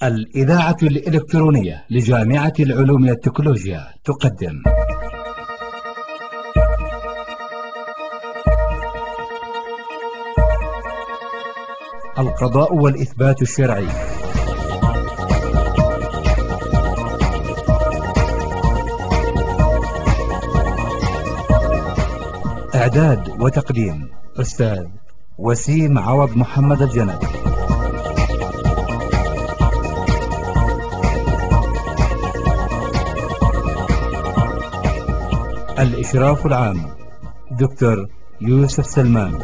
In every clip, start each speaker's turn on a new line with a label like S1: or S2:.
S1: الإذاعة الإلكترونية لجامعة العلوم والتكنولوجيا تقدم القضاء والإثبات الشرعي. إعداد وتقديم أستاذ وسيم عوض محمد الجند. الإشراف العام دكتور يوسف سلمان.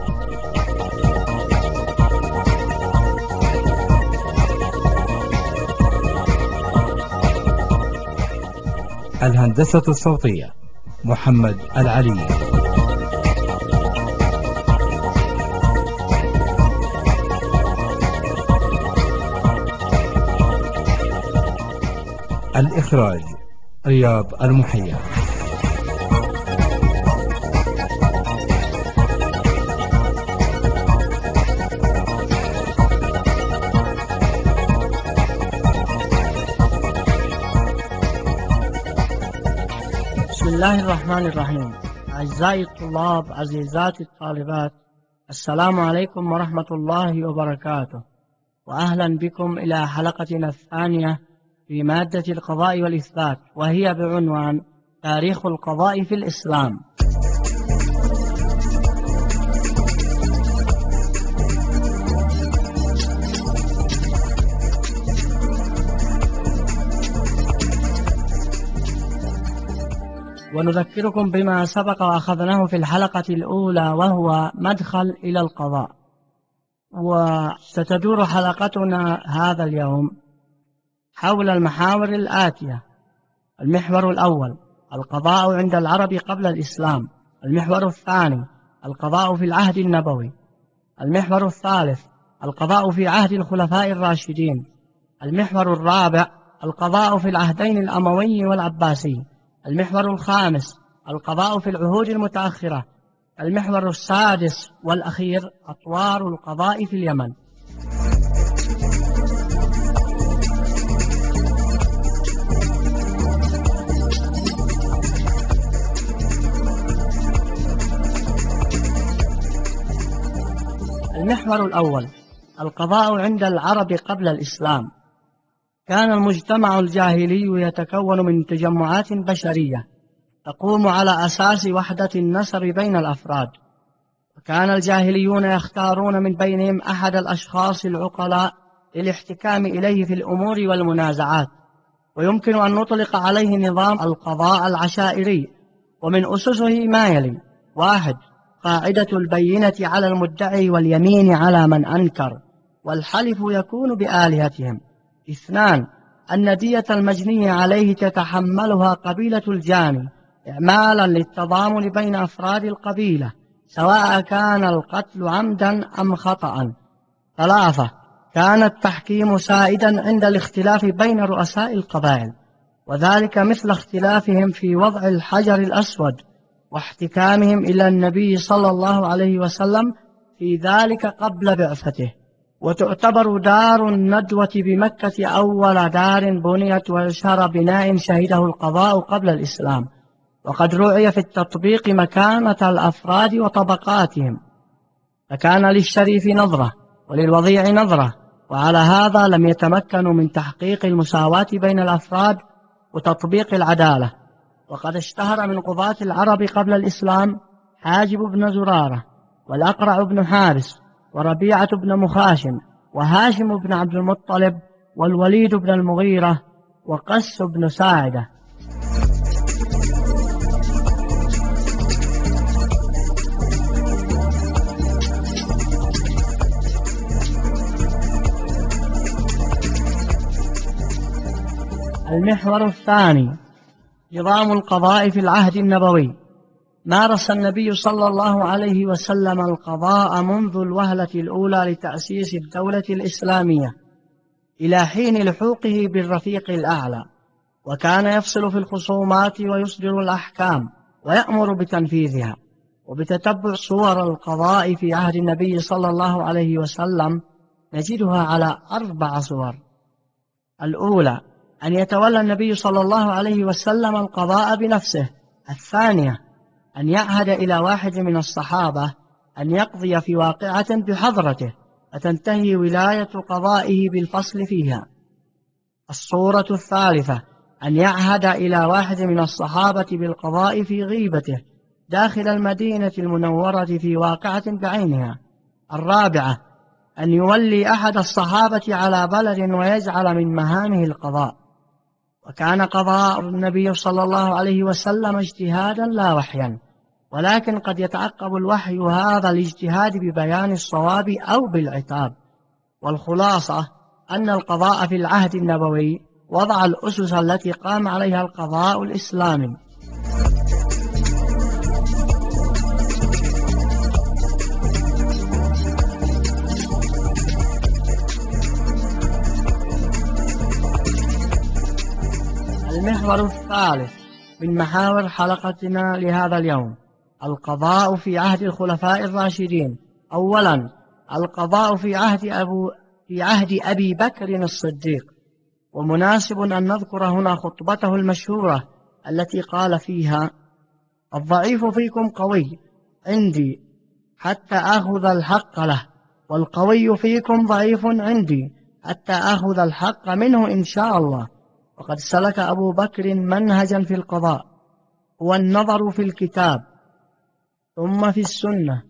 S1: الهندسة الصوتية محمد العلي. الإخراج رياض المحيى.
S2: بسم الله الرحمن الرحيم. أعزائي الطلاب، عزيزاتي الطالبات، السلام عليكم ورحمة الله وبركاته، وأهلا بكم إلى حلقتنا الثانية في مادة القضاء والإثبات، وهي بعنوان تاريخ القضاء في الإسلام. ونذكركم بما سبق وأخذناه في الحلقة الأولى، وهو مدخل إلى القضاء. وستدور حلقتنا هذا اليوم حول المحاور الآتية: المحور الأول: القضاء عند العرب قبل الإسلام. المحور الثاني: القضاء في العهد النبوي. المحور الثالث: القضاء في عهد الخلفاء الراشدين. المحور الرابع: القضاء في العهدين الأموي والعباسي. المحور الخامس: القضاء في العهود المتأخرة. المحور السادس والأخير: أطوار القضاء في اليمن. المحور الأول: القضاء عند العرب قبل الإسلام. كان المجتمع الجاهلي يتكون من تجمعات بشرية تقوم على أساس وحدة النسب بين الأفراد، وكان الجاهليون يختارون من بينهم أحد الأشخاص العقلاء للاحتكام إليه في الأمور والمنازعات، ويمكن أن نطلق عليه نظام القضاء العشائري. ومن أسسه ما يلي: 1. قاعدة البينة على المدعي واليمين على من أنكر، والحلف يكون بآلهتهم. 2. أن دية المجني عليه تتحملها قبيلة الجاني، إعمالا للتضامن بين أفراد القبيلة سواء كان القتل عمدا أم خطأ. 3. كان التحكيم سائدا عند الاختلاف بين رؤساء القبائل، وذلك مثل اختلافهم في وضع الحجر الأسود واحتكامهم إلى النبي صلى الله عليه وسلم في ذلك قبل بعثته. وتعتبر دار الندوة بمكة أول دار بنيت وأشهر بناء شهده القضاء قبل الإسلام، وقد رعي في التطبيق مكانة الأفراد وطبقاتهم، فكان للشريف نظرة وللوضيع نظرة، وعلى هذا لم يتمكنوا من تحقيق المساواة بين الأفراد وتطبيق العدالة. وقد اشتهر من قضاة العرب قبل الإسلام حاجب بن زرارة، والأقرع بن حارس، وربيعة بن مخاشم، وهاشم بن عبد المطلب، والوليد بن المغيرة، وقس بن ساعدة. المحور الثاني: نظام القضاء في العهد النبوي. مارس النبي صلى الله عليه وسلم القضاء منذ الوهلة الأولى لتأسيس الدولة الإسلامية إلى حين لحوقه بالرفيق الأعلى، وكان يفصل في الخصومات ويصدر الأحكام ويأمر بتنفيذها. وبتتبع صور القضاء في عهد النبي صلى الله عليه وسلم نجدها على 4 صور. الأولى أن يتولى النبي صلى الله عليه وسلم القضاء بنفسه. الثانية أن يعهد إلى واحد من الصحابة أن يقضي في واقعة بحضرته فتنتهي ولاية قضائه بالفصل فيها. الصورة الثالثة أن يعهد إلى واحد من الصحابة بالقضاء في غيبته داخل المدينة المنورة في واقعة بعينها. الرابعة أن يولي أحد الصحابة على بلد ويجعل من مهامه القضاء. وكان قضاء النبي صلى الله عليه وسلم اجتهادا لا وحيا، ولكن قد يتعقب الوحي هذا الاجتهاد ببيان الصواب أو بالعتاب. والخلاصة أن القضاء في العهد النبوي وضع الأسس التي قام عليها القضاء الإسلامي. المحور الثالث من محاور حلقتنا لهذا اليوم: القضاء في عهد الخلفاء الراشدين. أولا، القضاء في عهد أبي بكر الصديق. ومناسب أن نذكر هنا خطبته المشهورة التي قال فيها: الضعيف فيكم قوي عندي حتى أخذ الحق له، والقوي فيكم ضعيف عندي حتى أخذ الحق منه إن شاء الله. وقد سلك أبو بكر منهجا في القضاء هو النظر في الكتاب ثم في السنة،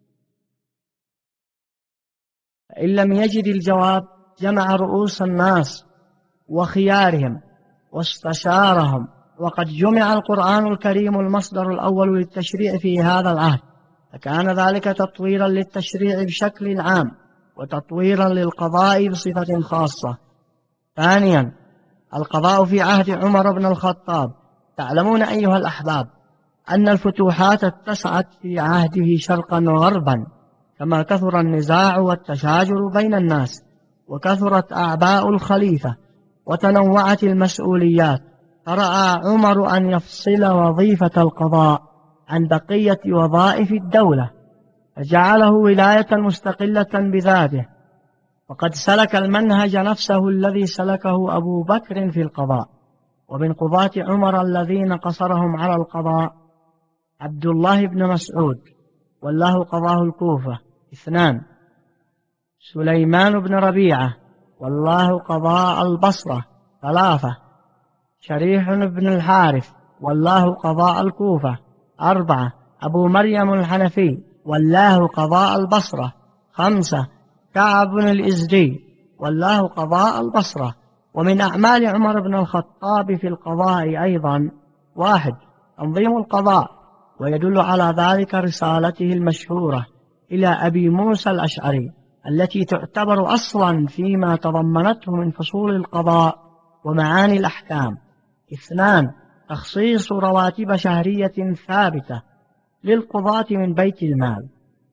S2: فإن لم يجد الجواب جمع رؤوس الناس وخيارهم واستشارهم. وقد جمع القرآن الكريم المصدر الأول للتشريع في هذا العهد، فكان ذلك تطويرا للتشريع بشكل عام وتطويرا للقضاء بصفة خاصة. ثانيا، القضاء في عهد عمر بن الخطاب. تعلمون أيها الأحباب أن الفتوحات اتسعت في عهده شرقا وغربا، كما كثر النزاع والتشاجر بين الناس، وكثرت أعباء الخليفة، وتنوعت المسؤوليات، فرأى عمر أن يفصل وظيفة القضاء عن بقية وظائف الدولة، فجعله ولاية مستقلة بذاته. وقد سلك المنهج نفسه الذي سلكه أبو بكر في القضاء. ومن قضاة عمر الذين قصرهم على القضاء عبد الله بن مسعود والله قضاه الكوفة 2، سليمان بن ربيعة والله قضاء البصرة 3، شريح بن الحارث والله قضاء الكوفة 4، أبو مريم الحنفي والله قضاء البصرة 5، كعب بن الإزدي والله قضاء البصرة. ومن أعمال عمر بن الخطاب في القضاء أيضا: 1. تنظيم القضاء، ويدل على ذلك رسالته المشهورة إلى أبي موسى الأشعري التي تعتبر أصلا فيما تضمنته من فصول القضاء ومعاني الأحكام. 2. تخصيص رواتب شهرية ثابتة للقضاة من بيت المال.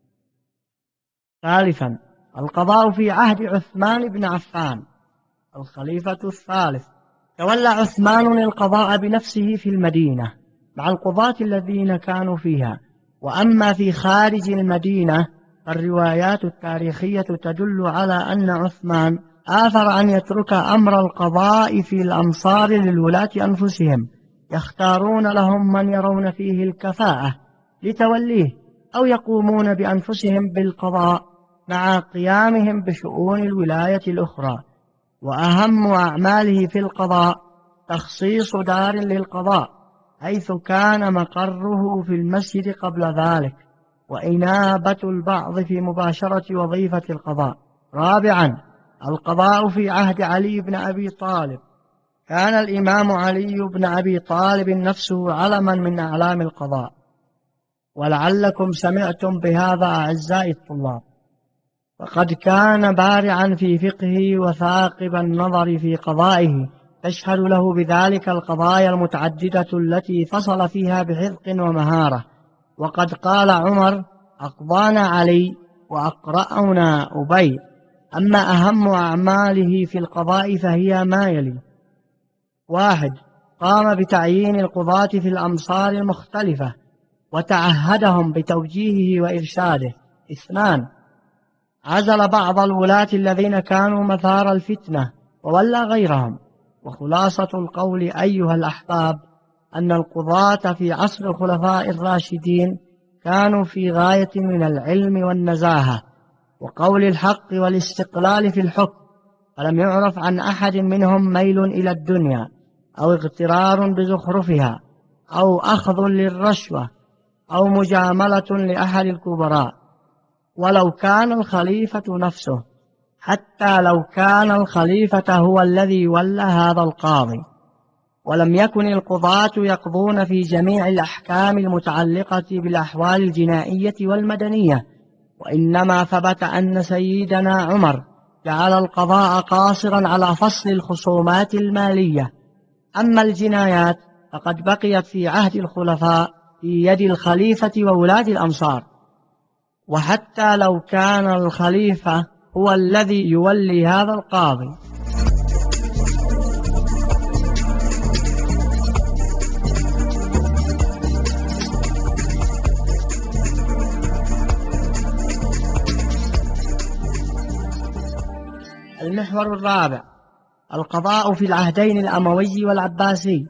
S2: 3. القضاء في عهد عثمان بن عفان الخليفة الثالث. تولى عثمان القضاء بنفسه في المدينة مع القضاة الذين كانوا فيها. وأما في خارج المدينة فالروايات التاريخية تدل على أن عثمان آثر أن يترك أمر القضاء في الأمصار للولاة أنفسهم، يختارون لهم من يرون فيه الكفاءة لتوليه، أو يقومون بأنفسهم بالقضاء مع قيامهم بشؤون الولاية الأخرى. وأهم أعماله في القضاء تخصيص دار للقضاء حيث كان مقره في المسجد قبل ذلك، وإنابة البعض في مباشرة وظيفة القضاء. 4. القضاء في عهد علي بن أبي طالب. كان الإمام علي بن أبي طالب نفسه علما من أعلام القضاء، ولعلكم سمعتم بهذا أعزائي الطلاب. فقد كان بارعا في فقهه وثاقب النظر في قضائه، تشهد له بذلك القضايا المتعددة التي فصل فيها بحذق ومهارة. وقد قال عمر: أقضانا علي وأقرأنا أبي. أما أهم أعماله في القضاء فهي ما يلي: 1. قام بتعيين القضاة في الأمصار المختلفة وتعهدهم بتوجيهه وإرشاده. 2. عزل بعض الولاة الذين كانوا مثار الفتنة وولى غيرهم. وخلاصة القول أيها الأحباب أن القضاة في عصر الخلفاء الراشدين كانوا في غاية من العلم والنزاهة وقول الحق والاستقلال في الحكم، فلم يعرف عن أحد منهم ميل إلى الدنيا أو اغترار بزخرفها أو أخذ للرشوة أو مجاملة لأحد الكبراء، ولو كان الخليفة نفسه، حتى لو كان الخليفة هو الذي ولى هذا القاضي. ولم يكن القضاة يقضون في جميع الأحكام المتعلقة بالأحوال الجنائية والمدنية، وإنما ثبت أن سيدنا عمر جعل القضاء قاصرا على فصل الخصومات المالية. أما الجنايات فقد بقيت في عهد الخلفاء في يد الخليفة وولاة الأمصار، وحتى لو كان الخليفة هو الذي يولي هذا القاضي. المحور الرابع: القضاء في العهدين الأموي والعباسي.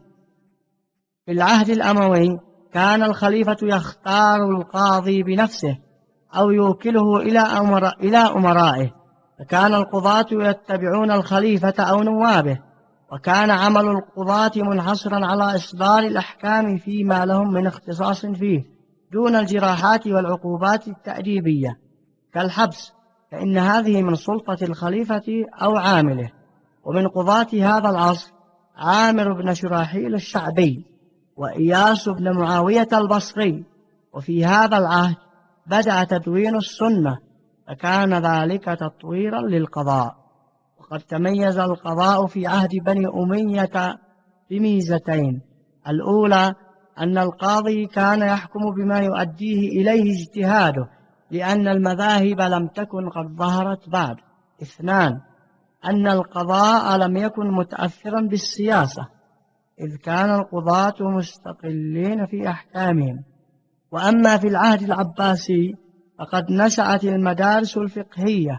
S2: في العهد الأموي كان الخليفة يختار القاضي بنفسه أو يوكله إلى أمرائه، فكان القضاة يتبعون الخليفة أو نوابه، وكان عمل القضاة منحصرا على إصدار الأحكام فيما لهم من اختصاص فيه، دون الجراحات والعقوبات التأديبية كالحبس، فإن هذه من سلطة الخليفة أو عامله. ومن قضاة هذا العصر عامر بن شراحيل الشعبي وإياس بن معاوية البصري. وفي هذا العهد بدأ تدوين السنة، فكان ذلك تطويرا للقضاء. وقد تميز القضاء في عهد بني أمية بميزتين: الأولى أن القاضي كان يحكم بما يؤديه إليه اجتهاده، لأن المذاهب لم تكن قد ظهرت بعد. اثنان، أن القضاء لم يكن متأثرا بالسياسة، إذ كان القضاة مستقلين في أحكامهم. وأما في العهد العباسي فقد نشأت المدارس الفقهية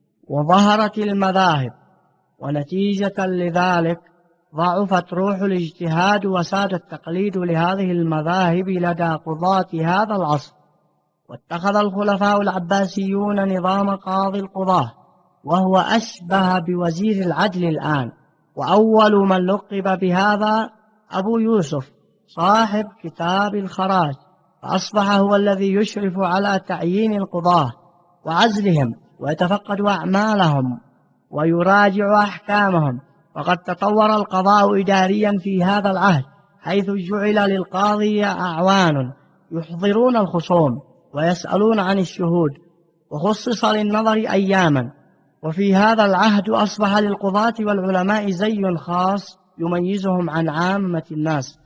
S2: وظهرت المذاهب، ونتيجة لذلك ضعفت روح الاجتهاد وساد التقليد لهذه المذاهب لدى قضاة هذا العصر. واتخذ الخلفاء العباسيون نظام قاضي القضاة، وهو أشبه بوزير العدل الآن. وأول من لقب بهذا أبو يوسف صاحب كتاب الخراج، فأصبح هو الذي يشرف على تعيين القضاة وعزلهم ويتفقد أعمالهم ويراجع أحكامهم. وقد تطور القضاء إداريا في هذا العهد، حيث جعل للقاضي أعوان يحضرون الخصوم ويسألون عن الشهود، وخصص للنظر أياما. وفي هذا العهد أصبح للقضاة والعلماء زي خاص يميزهم عن عامة الناس.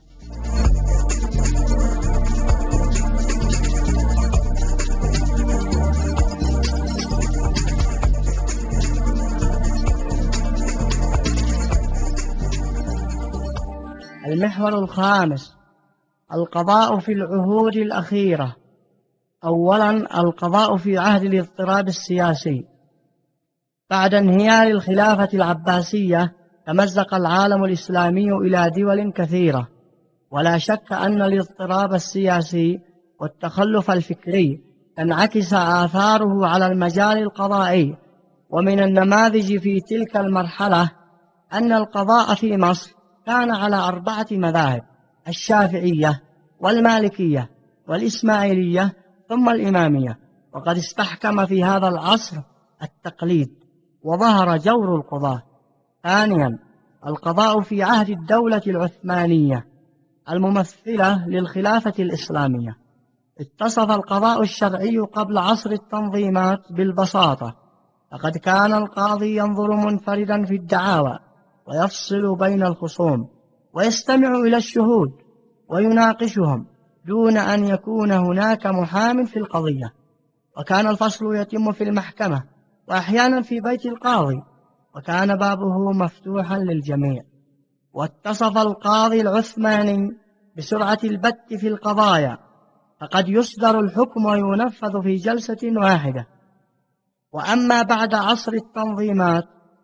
S2: المحور الخامس: القضاء في العهود الأخيرة. أولا، القضاء في عهد الاضطراب السياسي. بعد انهيار الخلافة العباسية تمزق العالم الإسلامي إلى دول كثيرة، ولا شك أن الاضطراب السياسي والتخلف الفكري تنعكس آثاره على المجال القضائي. ومن النماذج في تلك المرحلة أن القضاء في مصر كان على 4 مذاهب: الشافعية والمالكية والإسماعيلية ثم الإمامية. وقد استحكم في هذا العصر التقليد وظهر جور القضاة. ثانيا، القضاء في عهد الدولة العثمانية الممثلة للخلافة الإسلامية. اتصف القضاء الشرعي قبل عصر التنظيمات بالبساطة، فقد كان القاضي ينظر منفردا في الدعاوى ويفصل بين الخصوم ويستمع إلى الشهود ويناقشهم دون أن يكون هناك محام في القضية. وكان الفصل يتم في المحكمة وأحيانا في بيت القاضي، وكان بابه مفتوحا للجميع. واتصف القاضي العثماني بسرعة البت في القضايا، فقد يصدر الحكم وينفذ في جلسة واحدة. وأما بعد عصر التنظيمات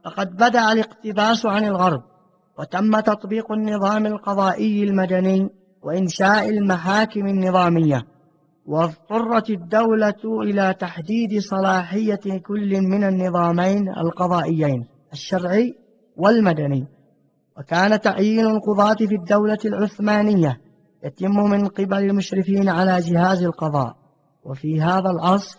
S2: فقد بدأ الاقتباس عن الغرب، وتم تطبيق النظام القضائي المدني وإنشاء المحاكم النظامية، واضطرت الدولة إلى تحديد صلاحية كل من النظامين القضائيين الشرعي والمدني. وكان تعيين القضاة في الدولة العثمانية يتم من قبل المشرفين على جهاز القضاء. وفي هذا العصر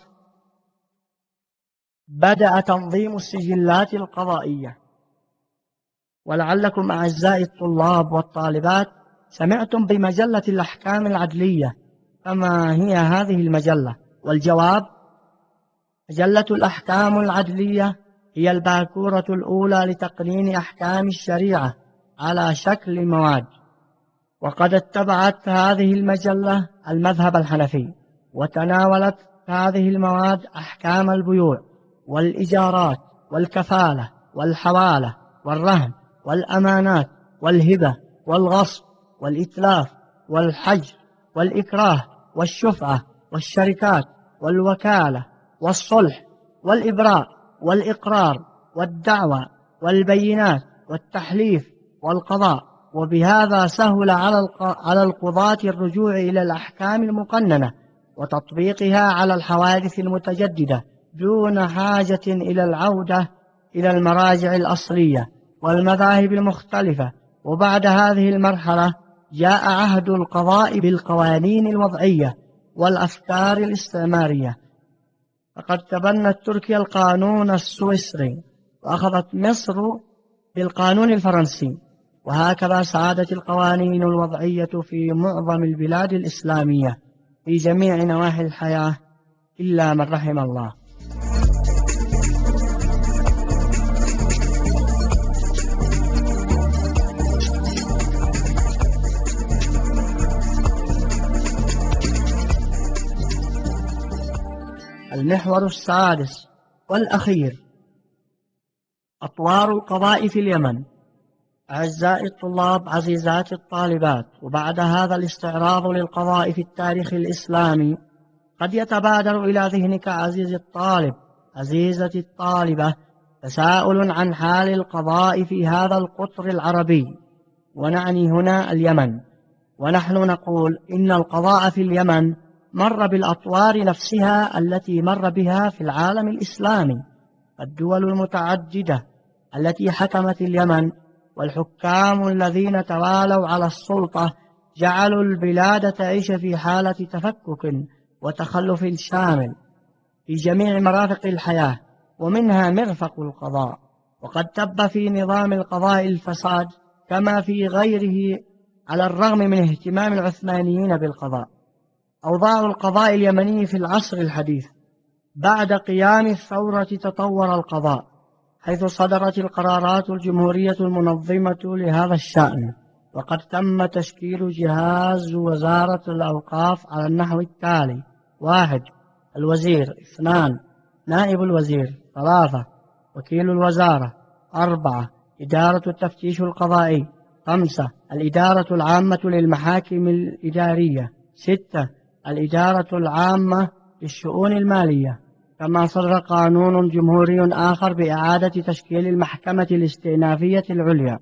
S2: بدأ تنظيم السجلات القضائية. ولعلكم أعزائي الطلاب والطالبات سمعتم بمجلة الأحكام العدلية، فما هي هذه المجلة؟ والجواب: مجلة الأحكام العدلية هي الباكورة الأولى لتقنين أحكام الشريعة على شكل مواد. وقد اتبعت هذه المجلة المذهب الحنفي، وتناولت هذه المواد أحكام البيوع والإيجارات والكفالة والحوالة والرهن والأمانات والهبة والغصب والإتلاف والحجر والإكراه والشفعة والشركات والوكالة والصلح والإبراء والإقرار والدعوى والبينات والتحليف والقضاء. وبهذا سهل على القضاة الرجوع إلى الأحكام المقننة وتطبيقها على الحوادث المتجددة دون حاجة إلى العودة إلى المراجع الأصلية والمذاهب المختلفة. وبعد هذه المرحلة جاء عهد القضاء بالقوانين الوضعية والأفكار الاستعمارية، فقد تبنت تركيا القانون السويسري، وأخذت مصر بالقانون الفرنسي، وهكذا سعادت القوانين الوضعية في معظم البلاد الإسلامية في جميع نواحي الحياة إلا من رحم الله. المحور السادس والأخير: أطوار القضاء في اليمن. أعزائي الطلاب، عزيزاتي الطالبات، وبعد هذا الاستعراض للقضاء في التاريخ الإسلامي قد يتبادر إلى ذهنك عزيزي الطالب، عزيزتي الطالبة، تساؤل عن حال القضاء في هذا القطر العربي، ونعني هنا اليمن. ونحن نقول إن القضاء في اليمن مر بالأطوار نفسها التي مر بها في العالم الإسلامي. الدول المتعددة التي حكمت اليمن والحكام الذين توالوا على السلطة جعلوا البلاد تعيش في حالة تفكك وتخلف شامل في جميع مرافق الحياة، ومنها مرفق القضاء. وقد تب في نظام القضاء الفساد كما في غيره، على الرغم من اهتمام العثمانيين بالقضاء. أوضاع القضاء اليمني في العصر الحديث: بعد قيام الثورة تطور القضاء، حيث صدرت القرارات الجمهورية المنظمة لهذا الشأن. وقد تم تشكيل جهاز وزارة الأوقاف على النحو التالي: 1. الوزير. 2. نائب الوزير. 3. وكيل الوزارة. 4. إدارة التفتيش القضائي. 5. الإدارة العامة للمحاكم الإدارية. 6. الإدارة العامة للشؤون المالية. كما صدر قانون جمهوري آخر بإعادة تشكيل المحكمة الاستئنافية العليا.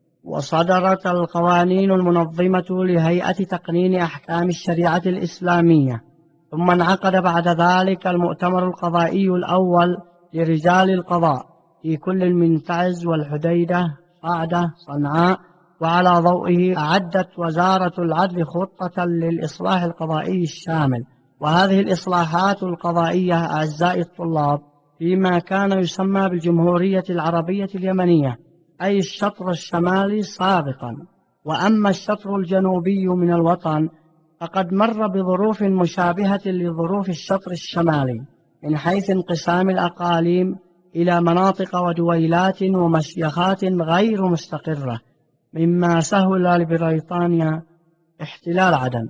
S2: وصدرت القوانين المنظمة لهيئة تقنين أحكام الشريعة الإسلامية. ثم انعقد بعد ذلك المؤتمر القضائي الأول لرجال القضاء في كل من تعز والحديدة، صعدة، صنعاء. وعلى ضوئه أعدت وزارة العدل خطة للإصلاح القضائي الشامل. وهذه الإصلاحات القضائية أعزائي الطلاب فيما كان يسمى بالجمهورية العربية اليمنية، أي الشطر الشمالي سابقا. وأما الشطر الجنوبي من الوطن فقد مر بظروف مشابهة لظروف الشطر الشمالي، من حيث انقسام الأقاليم إلى مناطق ودويلات ومشيخات غير مستقرة، مما سهل لبريطانيا احتلال عدن،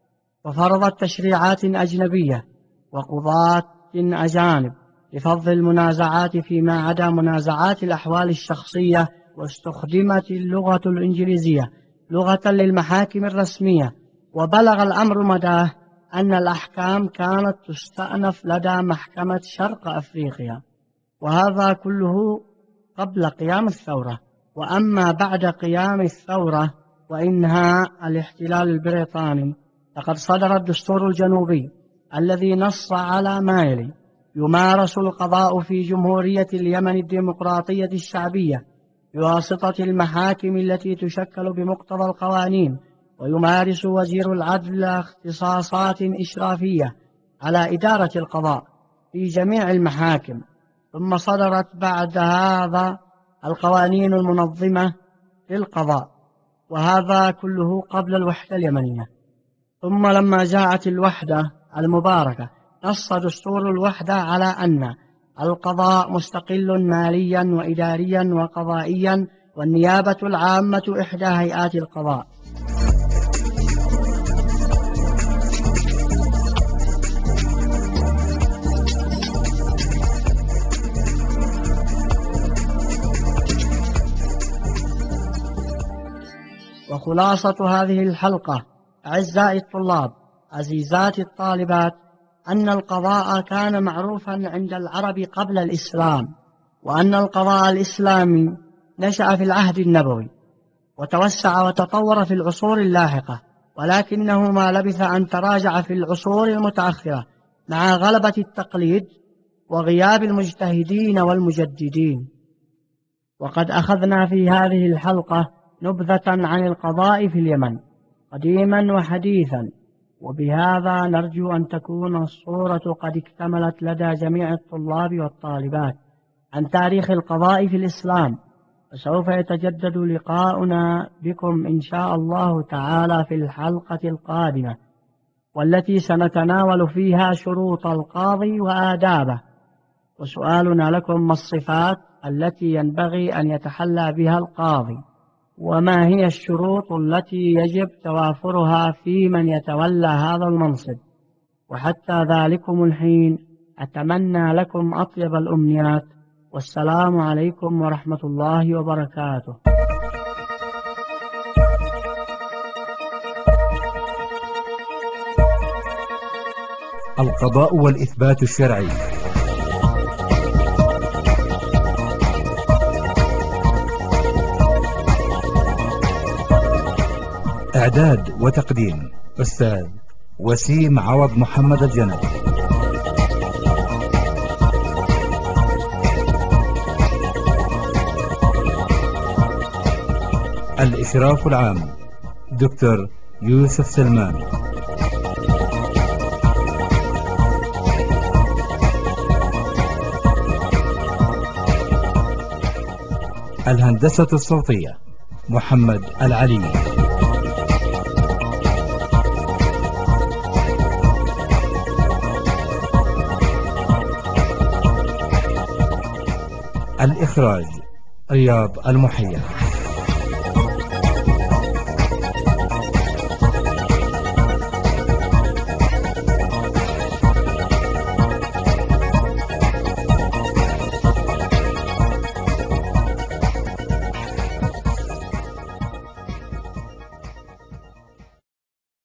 S2: وفرضت تشريعات أجنبية وقضاة أجانب لفض المنازعات فيما عدا منازعات الأحوال الشخصية. واستخدمت اللغة الإنجليزية لغة للمحاكم الرسمية. وبلغ الأمر مداه أن الأحكام كانت تستأنف لدى محكمة شرق أفريقيا. وهذا كله قبل قيام الثورة. وأما بعد قيام الثورة وإنهاء الاحتلال البريطاني فقد صدر الدستور الجنوبي الذي نص على ما يلي: يمارس القضاء في جمهورية اليمن الديمقراطية الشعبية بواسطة المحاكم التي تشكل بمقتضى القوانين، ويمارس وزير العدل اختصاصات إشرافية على إدارة القضاء في جميع المحاكم. ثم صدرت بعد هذا القوانين المنظمة للقضاء، وهذا كله قبل الوحدة اليمنية. ثم لما جاءت الوحدة المباركة نص دستور الوحدة على أن القضاء مستقل ماليا وإداريا وقضائيا، والنيابة العامة إحدى هيئات القضاء. وخلاصة هذه الحلقة أعزائي الطلاب، عزيزاتي الطالبات، أن القضاء كان معروفا عند العرب قبل الإسلام، وأن القضاء الإسلامي نشأ في العهد النبوي وتوسع وتطور في العصور اللاحقة، ولكنه ما لبث أن تراجع في العصور المتأخرة مع غلبة التقليد وغياب المجتهدين والمجددين. وقد أخذنا في هذه الحلقة نبذة عن القضاء في اليمن قديما وحديثا، وبهذا نرجو أن تكون الصورة قد اكتملت لدى جميع الطلاب والطالبات عن تاريخ القضاء في الإسلام. وسوف يتجدد لقاؤنا بكم إن شاء الله تعالى في الحلقة القادمة، والتي سنتناول فيها شروط القاضي وآدابه. وسؤالنا لكم: ما الصفات التي ينبغي أن يتحلى بها القاضي؟ وما هي الشروط التي يجب توافرها في من يتولى هذا المنصب؟ وحتى ذلكم الحين أتمنى لكم أطيب الأمنيات، والسلام عليكم ورحمة الله وبركاته.
S1: القضاء والإثبات الشرعي. إعداد وتقديم أستاذ وسيم عوض محمد الجنب. الإشراف العام دكتور يوسف سلمان. الهندسة الصوتية محمد العلي. الإخراج رياض المحيا.